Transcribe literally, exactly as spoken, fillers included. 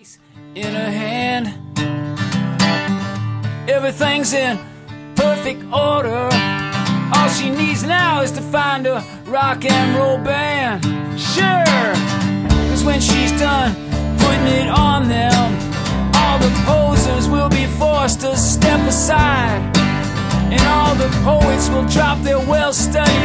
keys in her hand. Everything's in perfect order. All she needs now is to find a rock and roll band. Sure, cause when she's done putting it on them, all the posers will be forced to step aside, and all the poets will drop their well-studied